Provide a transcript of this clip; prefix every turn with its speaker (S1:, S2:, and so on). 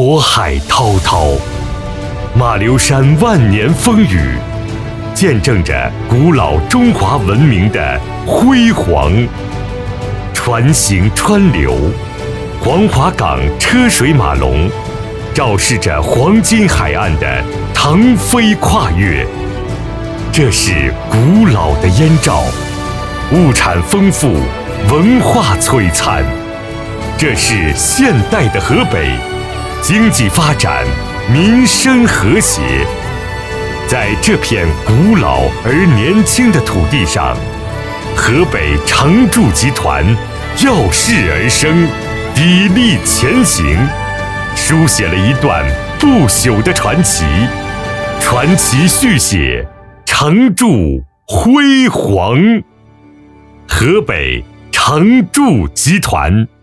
S1: 渤海滔滔，马留山万年风雨，见证着古老中华文明的辉煌。船行川流，黄花岗车水马龙，昭示着黄金海岸的腾飞跨越。这是古老的燕赵，物产丰富，文化璀璨。这是现代的河北，经济发展，民生和谐。在这片古老而年轻的土地上，河北常住集团耀世而生，砥砺前行，书写了一段不朽的传奇。传奇续写，常驻辉煌。河北常住集团。